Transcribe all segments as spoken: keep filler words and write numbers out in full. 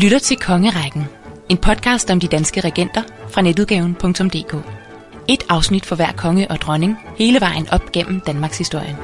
lytter til Kongerækken, en podcast om de danske regenter fra netudgaven punktum d k. Et afsnit for hver konge og dronning, hele vejen op gennem Danmarks historie.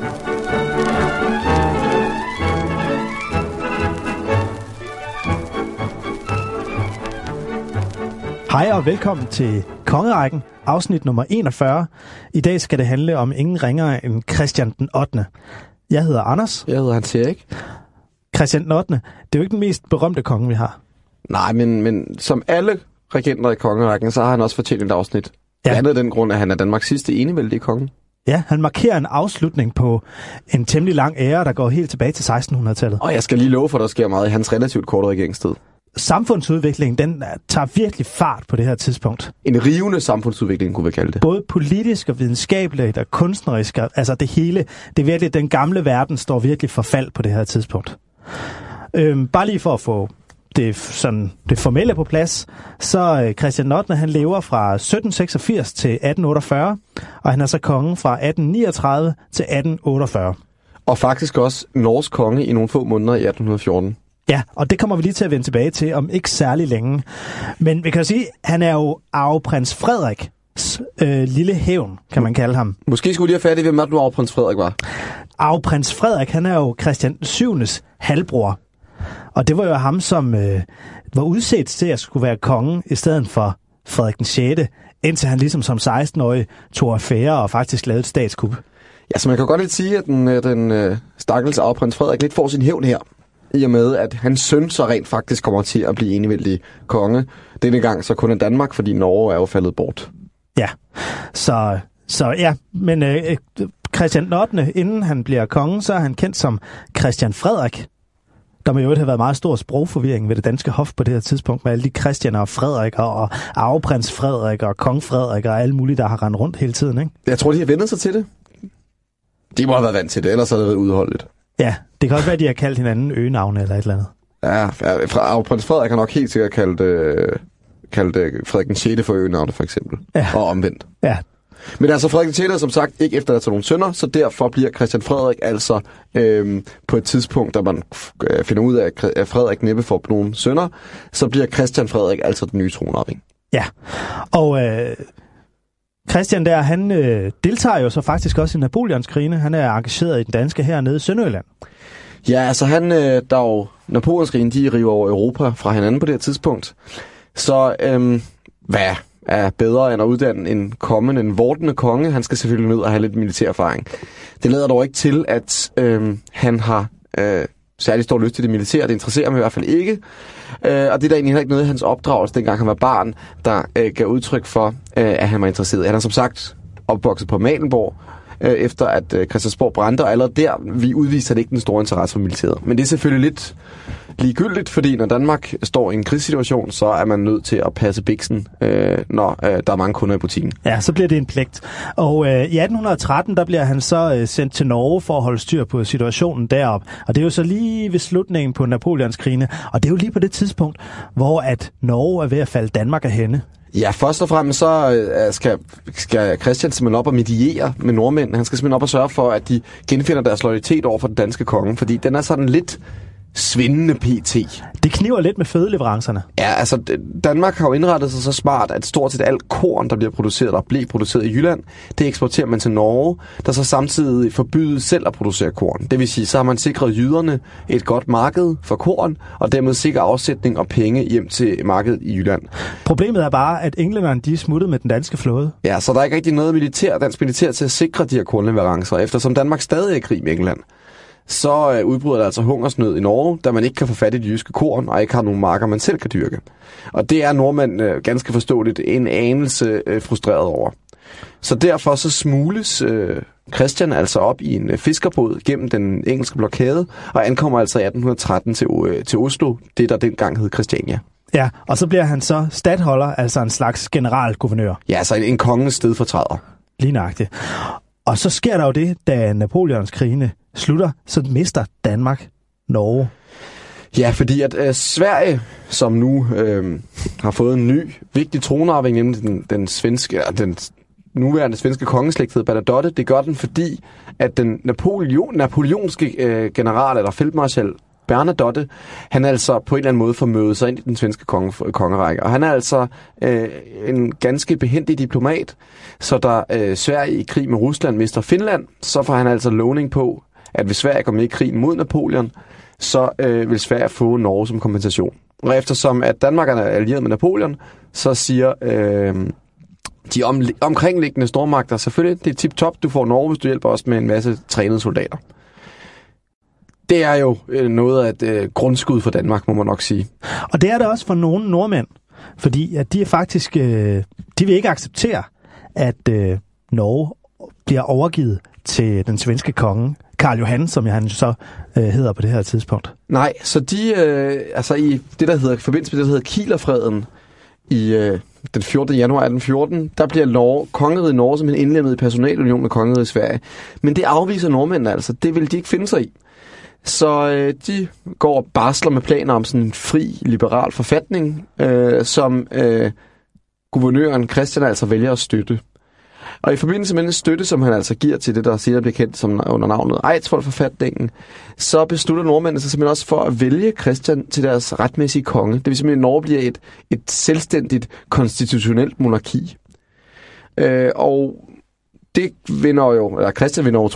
Hej og velkommen til Kongerækken, afsnit nummer enogfyrre. I dag skal det handle om ingen ringere end Christian den ottende. Jeg hedder Anders. Jeg hedder Hans Erik. Christian den ottende, det er jo ikke den mest berømte konge, vi har. Nej, men, men som alle regenter i kongerækken, så har han også fortjent et afsnit. Ja. Blandt andet den grund, at han er Danmarks sidste enevældige konge. Ja, han markerer en afslutning på en temmelig lang ære, der går helt tilbage til sekstenhundredetallet. Og jeg skal lige love for, at der sker meget i hans relativt korte regeringstid. Samfundsudviklingen, den tager virkelig fart på det her tidspunkt. En rivende samfundsudvikling, kunne vi kalde det. Både politisk og videnskabeligt og kunstnerisk, altså det hele, det er virkelig, den gamle verden står virkelig for fald på det her tidspunkt. Øhm, bare lige for at få det, sådan, det formelle på plads, så Christian den ottende, han lever fra sytten seksogfirs til atten otteogfyrre, og han er så konge fra atten niogtredive til atten otteogfyrre. Og faktisk også norsk konge i nogle få måneder i atten fjorten. Ja, og det kommer vi lige til at vende tilbage til om ikke særlig længe. Men vi kan jo sige, at han er jo arveprins Frederiks øh, lille hævn, kan man kalde ham. Måske skulle vi lige have fat i, hvem er det nu arveprins Frederik var? Arveprins Frederik, han er jo Christian den syvendes halvbror. Og det var jo ham, som øh, var udset til at skulle være konge i stedet for Frederik den sjette, indtil han ligesom som seksten-årig tog affære og faktisk lavede et statskup. Ja, så man kan godt lidt sige, at den, den øh, stakkels arveprins Frederik lidt får sin hævn her. I og med, at hans søn så rent faktisk kommer til at blive enevældig konge. Denne gang så kun af Danmark, fordi Norge er jo faldet bort. Ja, så, så ja, men øh, Christian den ottende, inden han bliver konge, så er han kendt som Christian Frederik. Der må jo have været meget stor sprogforvirring ved det danske hof på det her tidspunkt, med alle de Christianer og Frederik og arveprins Frederik og kong Frederik og alle mulige, der har rendt rundt hele tiden, ikke? Jeg tror, de har vendt sig til det. De må have været vant til det, ellers har det været udholdeligt. Ja, det kan også være, at de har kaldt hinanden øgenavne eller et eller andet. Ja, fra prins Frederik har nok helt sikkert kaldt, øh, kaldt øh, Frederik den sjette for øgenavne, for eksempel. Ja. Og omvendt. Ja. Men altså, Frederik den sjette er som sagt ikke efterladt til nogle sønner, så derfor bliver Christian Frederik altså øh, på et tidspunkt, da man øh, finder ud af, at Frederik næppe får nogle sønner, så bliver Christian Frederik altså den nye tronarving. Ja, og øh, Christian der, han øh, deltager jo så faktisk også i Napoleonskrigene. Han er engageret i den danske her nede i Sønderjylland. Ja, altså han, øh, der jo Napoleonskrigene, de river over Europa fra hinanden på det her tidspunkt. Så øh, hvad er bedre end at uddanne en kommende, en vortende konge? Han skal selvfølgelig ned og have lidt militær erfaring. Det lader dog ikke til, at øh, han har øh, særlig stor lyst til det militære. Det interesserer ham i hvert fald ikke. Øh, og det er da egentlig ikke noget af hans opdragelse, dengang han var barn, der øh, gav udtryk for, øh, at han var interesseret. Han er som sagt opvokset på Malenborg, øh, efter at øh, Christiansborg brændte, og allerede der vi udviser det ikke den store interesse for militæret. Men det er selvfølgelig lidt ligegyldigt, fordi når Danmark står i en krigssituation, så er man nødt til at passe biksen, øh, når øh, der er mange kunder i butikken. Ja, så bliver det en pligt. Og øh, i atten tretten, der bliver han så øh, sendt til Norge for at holde styr på situationen deroppe. Og det er jo så lige ved slutningen på Napoleonskrigene. Og det er jo lige på det tidspunkt, hvor at Norge er ved at falde Danmark af hænde. Ja, først og fremmest så øh, skal, skal Christian simpelthen op og mediere med nordmændene. Han skal simpelthen op og sørge for, at de genfinder deres loyalitet over for den danske konge, fordi den er sådan lidt svindende pt. Det kniver lidt med fødeleverancerne. Ja, altså Danmark har jo indrettet sig så smart, at stort set alt korn, der bliver produceret, der bliver produceret i Jylland, det eksporterer man til Norge, der så samtidig forbydes selv at producere korn. Det vil sige, så har man sikret jyderne et godt marked for korn, og dermed sikrer afsætning og penge hjem til markedet i Jylland. Problemet er bare, at englænderne de er smuttet med den danske flåde. Ja, så der er ikke rigtig noget militær, dansk militær til at sikre de her kornleverancer, eftersom Danmark stadig er i krig med England. Så øh, udbryder der altså hungersnød i Norge, da man ikke kan få fat i de jyske korn, og ikke har nogen marker, man selv kan dyrke. Og det er nordmænd øh, ganske forståeligt en anelse øh, frustreret over. Så derfor så smugles øh, Christian altså op i en øh, fiskerbåd gennem den engelske blokade, og ankommer altså i atten tretten til, øh, til Oslo, det der dengang hed Christiania. Ja, og så bliver han så stadholder, altså en slags generalguvernør. Ja, altså en, en kongens stedfortræder. Lige nøjagtigt. Og så sker der jo det, da Napoleonskrigene slutter, så mister Danmark Norge. Ja, fordi at øh, Sverige, som nu øh, har fået en ny vigtig tronarving, nemlig den, den svenske, den nuværende svenske kongeslægthed Bernadotte, det gør den, fordi at den Napoleon, napoleonske øh, general eller feltmarskal Bernadotte, han altså på en eller anden måde får mødet sig ind i den svenske konge, kongerække. Og han er altså øh, en ganske behændig diplomat, så da øh, Sverige i krig med Rusland mister Finland, så får han altså lovning på, at hvis Sverige går med i krigen mod Napoleon, så øh, vil Sverige få Norge som kompensation. Og eftersom at Danmark er allieret med Napoleon, så siger øh, de om, omkringliggende stormagter, selvfølgelig, det er tip-top, du får Norge, hvis du hjælper os med en masse trænede soldater. Det er jo øh, noget af et øh, grundskud for Danmark, må man nok sige. Og det er det også for nogle nordmænd, fordi at de er faktisk, øh, de vil ikke acceptere, at øh, Norge bliver overgivet til den svenske konge, Karl Johan, som han så øh, hedder på det her tidspunkt. Nej, så de, øh, altså i det, der hedder, i forbindelse med det, der hedder Kielerfreden, i øh, den fjortende januar atten fjorten, der bliver Norge, kongeriget Norge simpelthen indlemmet i personalunion med kongeriget Sverige. Men det afviser nordmændene altså. Det vil de ikke finde sig i. Så øh, de går og barsler med planer om sådan en fri, liberal forfatning, øh, som øh, guvernøren Christian altså vælger at støtte. Og i forbindelse med den støtte, som han altså giver til det, der senere bliver kendt som under navnet Eidsvoll-forfatningen, så beslutter nordmændene sig simpelthen også for at vælge Christian til deres retmæssige konge. Det vil simpelthen, at Norge bliver et, et selvstændigt konstitutionelt monarki. Øh, og det vinder jo, eller Christian vinder jo